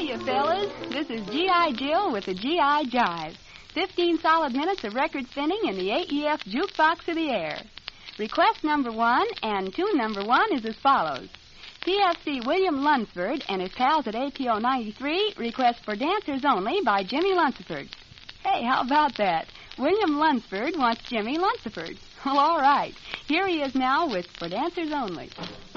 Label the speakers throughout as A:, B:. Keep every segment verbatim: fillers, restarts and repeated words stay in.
A: you, fellas. This is G I. Jill with the G I. Jive. Fifteen solid minutes of record spinning in the A E F jukebox of the air. Request number one and tune number one is as follows. P F C William Lunsford and his pals at A P O ninety-three request For Dancers Only by Jimmy Lunsford. Hey, how about that? William Lunsford wants Jimmy Lunsford. Well, all right. Here he is now with For Dancers Only.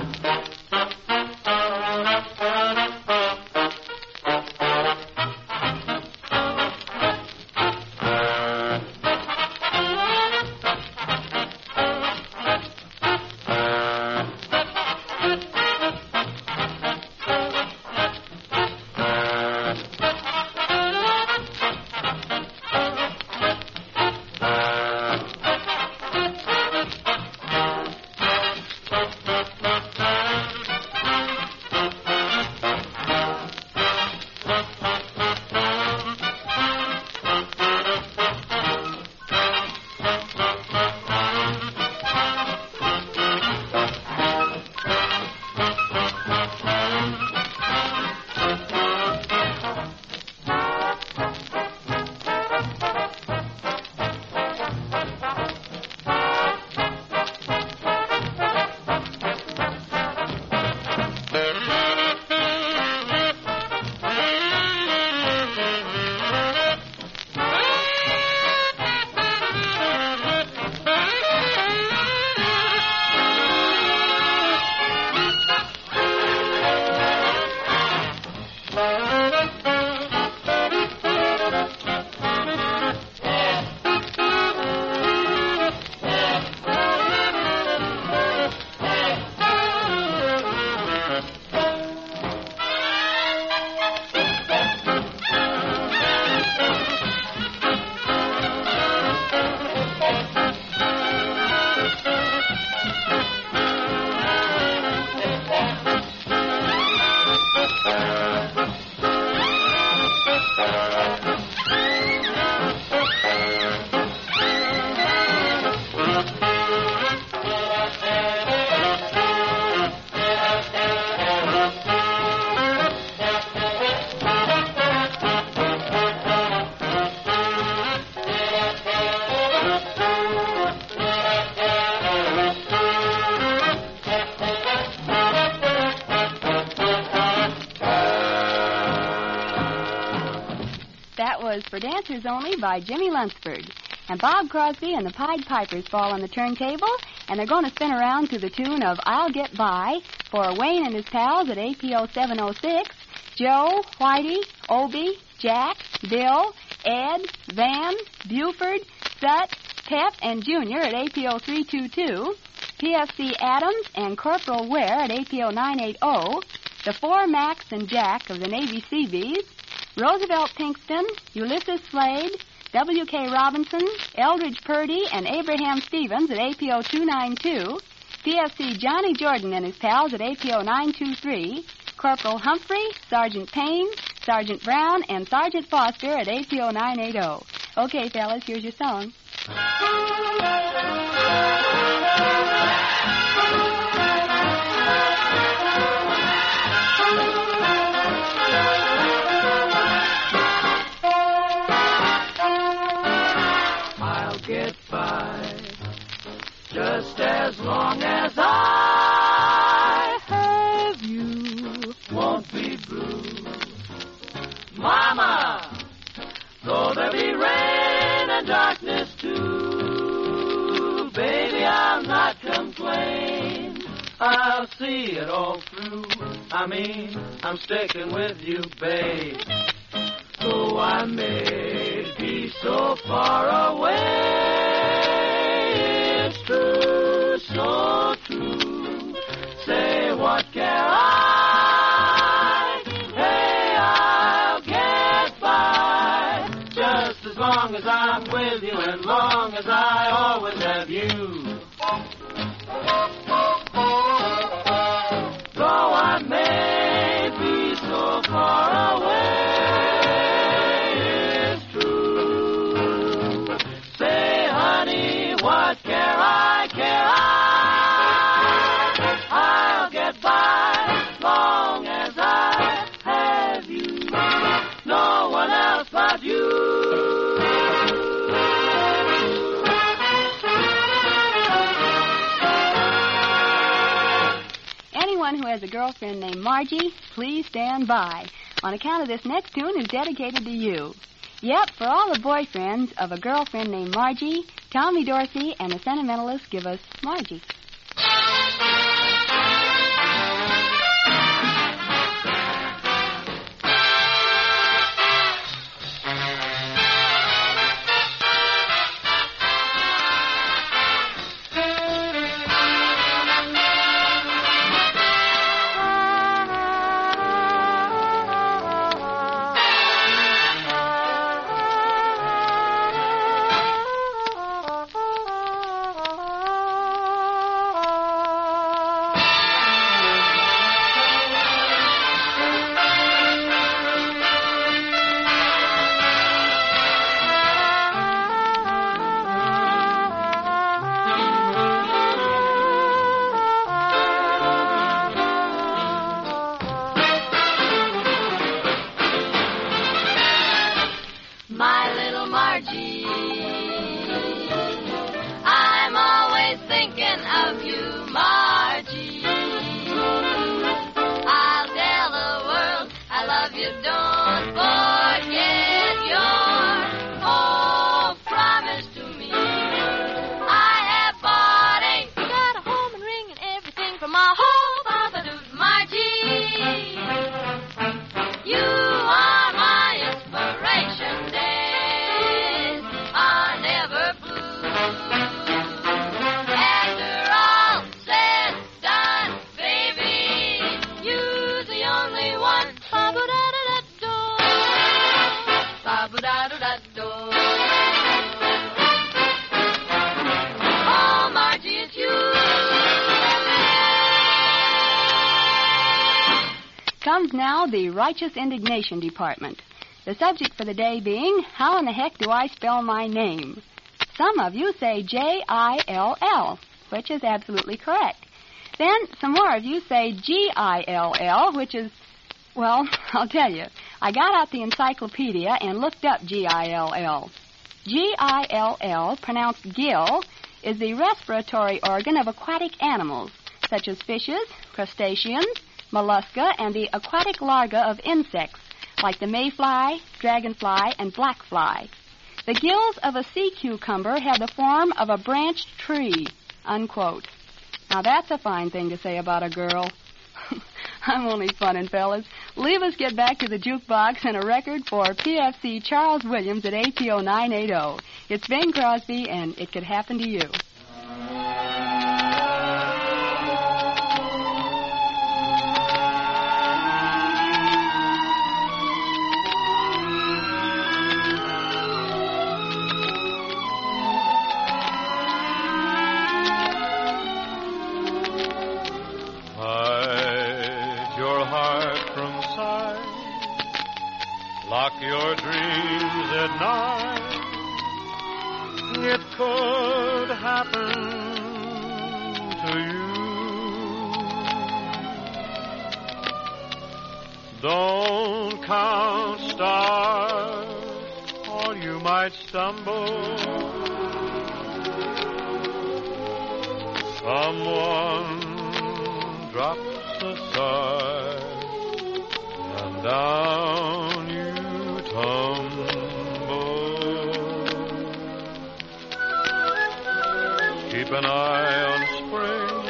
A: Was For Dancers Only by Jimmy Lunsford. And Bob Crosby and the Pied Pipers fall on the turntable, and they're going to spin around to the tune of I'll Get By for Wayne and his pals at A P O seven oh six, Joe, Whitey, Obie, Jack, Bill, Ed, Van, Buford, Sut, Pep, and Junior at A P O three two two, P F C Adams and Corporal Ware at A P O nine eighty, the four Max and Jack of the Navy Seabees, Roosevelt Pinkston, Ulysses Slade, W K Robinson, Eldridge Purdy, and Abraham Stevens at A P O two ninety-two, P F C Johnny Jordan and his pals at A P O nine twenty-three, Corporal Humphrey, Sergeant Payne, Sergeant Brown, and Sergeant Foster at A P O nine eighty. Okay, fellas, here's your song.
B: Get by just as long as I have you. Won't be blue, Mama, though there be rain and darkness too. Baby, I'll not complain. I'll see it all through. I mean, I'm sticking with you, babe. Though I may be so far away, it's true, so true. Say, what care I? Hey, I'll get by just as long as I'm with you and long as I always have you. Though I may be so far away, what care I, care I? I'll get by long as I have you.
A: has a girlfriend named Margie, please stand by. On account of this next tune is dedicated to you. Yep, for all the boyfriends of a girlfriend named Margie, Tommy Dorsey and the Sentimentalists give us Margie. Comes now the Righteous Indignation Department. The subject for the day being, how in the heck do I spell my name? Some of you say J I L L, which is absolutely correct. Then some more of you say G I L L, which is, well, I'll tell you. I got out the encyclopedia and looked up G I L L. G I L L, pronounced gill, is the respiratory organ of aquatic animals, such as fishes, crustaceans, mollusca, and the aquatic larvae of insects, like the mayfly, dragonfly, and blackfly. The gills of a sea cucumber have the form of a branched tree, unquote. Now that's a fine thing to say about a girl. I'm only funning, fellas. Leave us get back to the jukebox and a record for P F C Charles Williams at A P O nine eighty. It's Bing Crosby, and It Could Happen to You.
C: Lock your dreams at night. It could happen to you. Don't count stars, or you might stumble. Someone drops a sigh, and down you keep an eye on spring.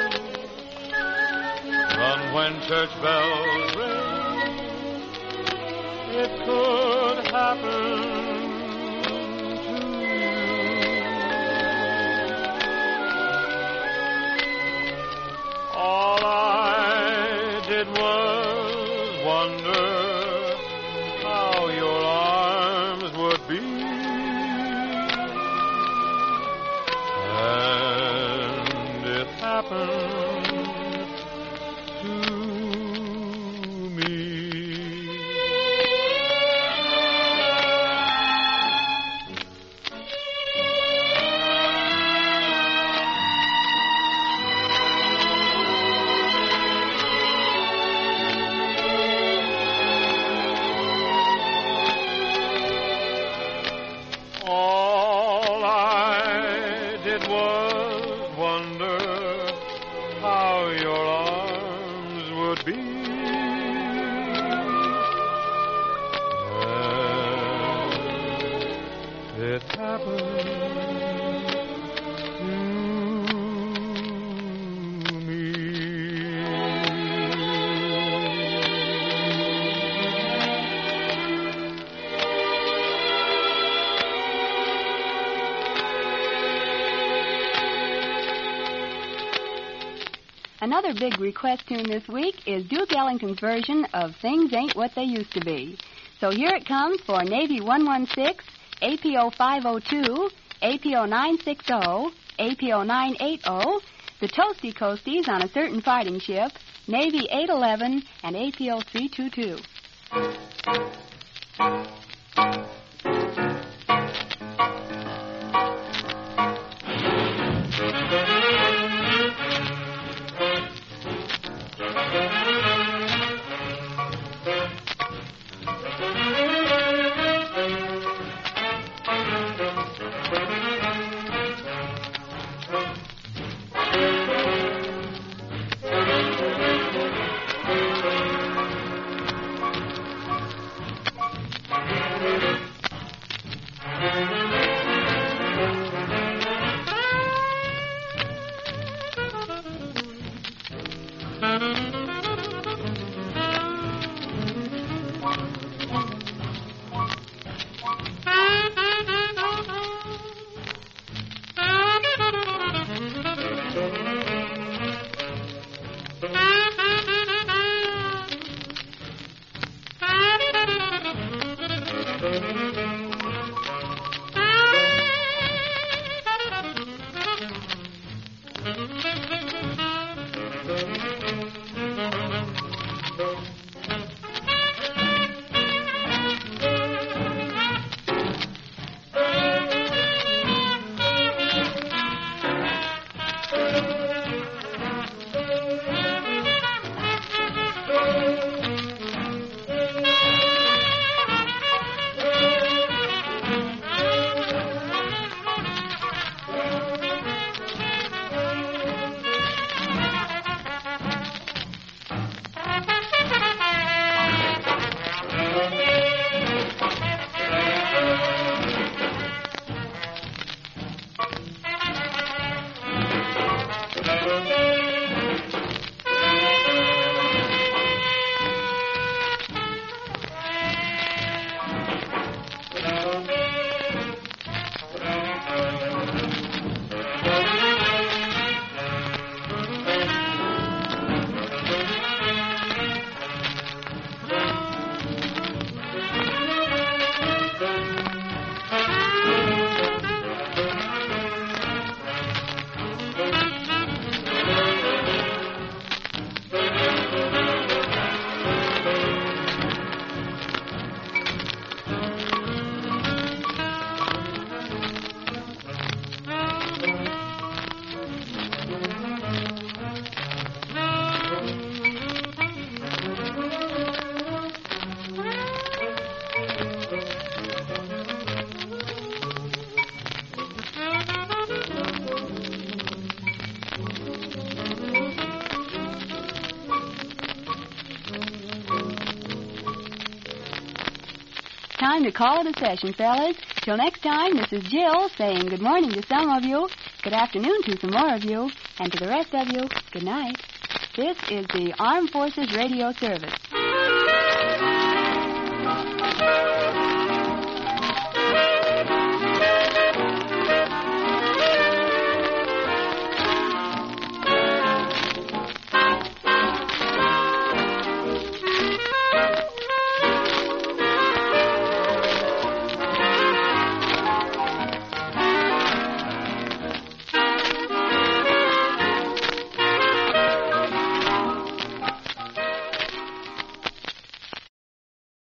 C: Run when church bells ring. It could happen to you. All I did was wonder how your arms would be. And it happened to me. it happened to me.
A: Another big request tune this week is Duke Ellington's version of Things Ain't What They Used to Be. So here it comes for Navy one one six, A P O five oh two, A P O nine sixty, A P O nine eighty, the Toasty Coasties on a certain fighting ship, Navy eight eleven, and A P O three two two. Time to call it a session, fellas. Till next time, this is Jill saying good morning to some of you, good afternoon to some more of you, and to the rest of you, good night. This is the Armed Forces Radio Service.